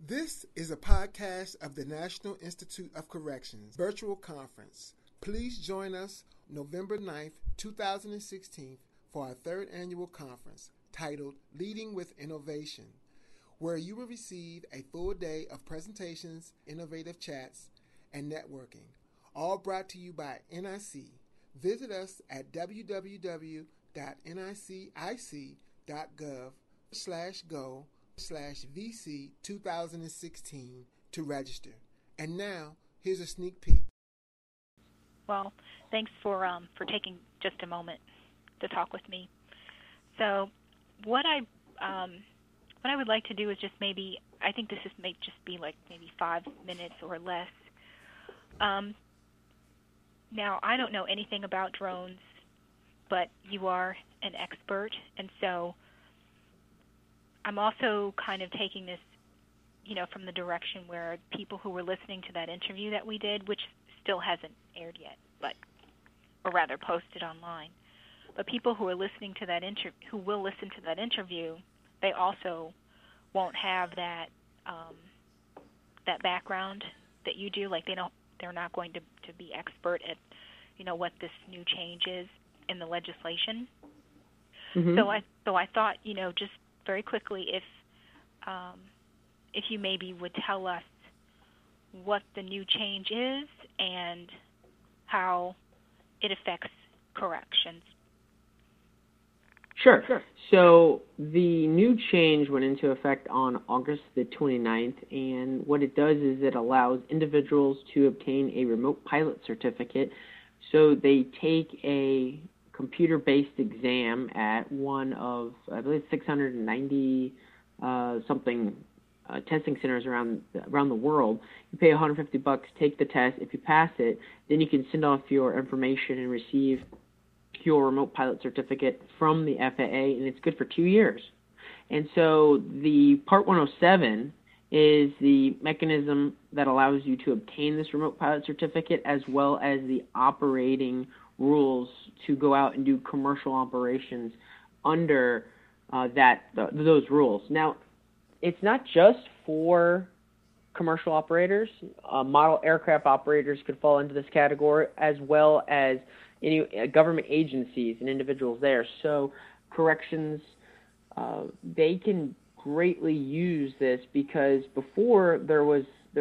This is a podcast of the National Institute of Corrections virtual conference. Please join us November 9th, 2016 for our third annual conference titled Leading with Innovation, where you will receive a full day of presentations, innovative chats, and networking, all brought to you by NIC. Visit us at www.nicc.gov/go/VC 2016 to register. And now, here's a sneak peek. Well, thanks for taking just a moment to talk with me. So, what I would like to do is just maybe, I think this may just be like maybe 5 minutes or less. Now, I don't know anything about drones, but you are an expert, and so I'm also kind of taking this, from the direction where people who were listening to that interview that we did, which still hasn't aired yet, or rather posted online, but people who are listening to that who will listen to that interview, they also won't have that that background that you do. Like they're not going to be expert at what this new change is in the legislation. Mm-hmm. So I thought just very quickly if you maybe would tell us what the new change is and how it affects corrections. Sure. So the new change went into effect on August the 29th, and what it does is it allows individuals to obtain a remote pilot certificate. So they take a computer-based exam at one of, I believe, 690 something testing centers around the world. You pay $150, take the test. If you pass it, then you can send off your information and receive your remote pilot certificate from the FAA, and it's good for 2 years. And so the Part 107 is the mechanism that allows you to obtain this remote pilot certificate, as well as the operating rules to go out and do commercial operations under those rules. Now, it's not just for commercial operators. Model aircraft operators could fall into this category, as well as any government agencies and individuals there. So corrections, they can greatly use this, because before there was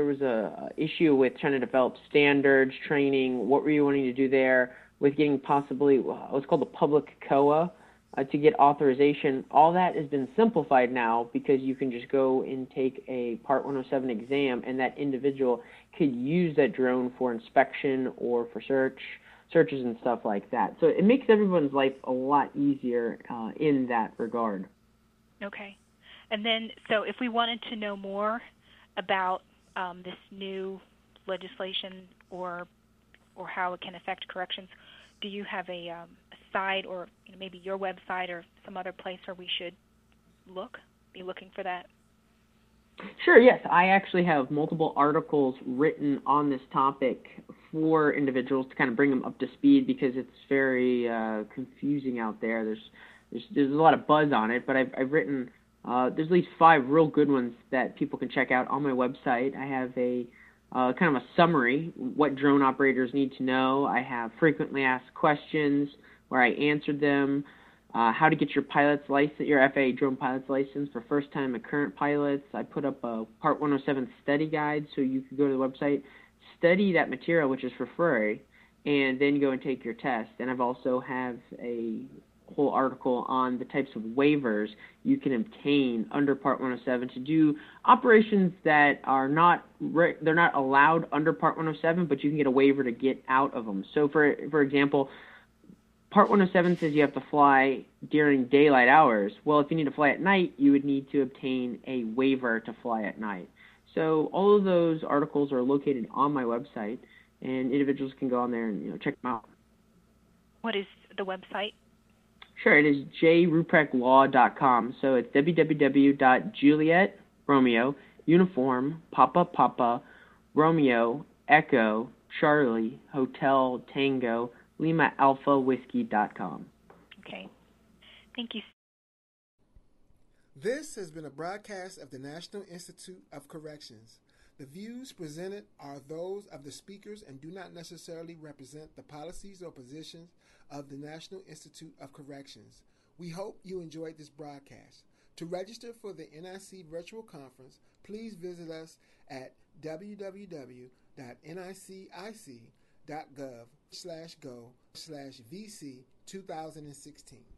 a issue with trying to develop standards, training. What were you wanting to do there with getting possibly what's called the public COA to get authorization? All that has been simplified now, because you can just go and take a Part 107 exam, and that individual could use that drone for inspection or for searches and stuff like that. So it makes everyone's life a lot easier in that regard. Okay. And then, so if we wanted to know more about this new legislation or how it can affect corrections, do you have a site, or maybe your website or some other place where we should be looking for that? Sure, yes. I actually have multiple articles written on this topic for individuals to kind of bring them up to speed, because it's very confusing out there. There's a lot of buzz on it, but I've written there's at least 5 real good ones that people can check out on my website. I have a kind of a summary, what drone operators need to know. I have frequently asked questions where I answered them. How to get your pilot's license, your FAA drone pilot's license for first-time and current pilots. I put up a Part 107 study guide, so you can go to the website, study that material, which is for free, and then go and take your test. And I've also have a whole article on the types of waivers you can obtain under Part 107 to do operations that are they're not allowed under Part 107, but you can get a waiver to get out of them. So, for example, Part 107 says you have to fly during daylight hours. Well, if you need to fly at night, you would need to obtain a waiver to fly at night. So all of those articles are located on my website, and individuals can go on there and check them out. What is the website? Sure, it is jruprecklaw.com. So it's www.Juliet Romeo Uniform Papa Romeo Echo Charlie Hotel Tango Lima Alpha Whiskey.com. Okay. Thank you. This has been a broadcast of the National Institute of Corrections. The views presented are those of the speakers and do not necessarily represent the policies or positions of the National Institute of Corrections. We hope you enjoyed this broadcast. To register for the NIC virtual conference, please visit us at www.ncic.gov/go/VC 2016.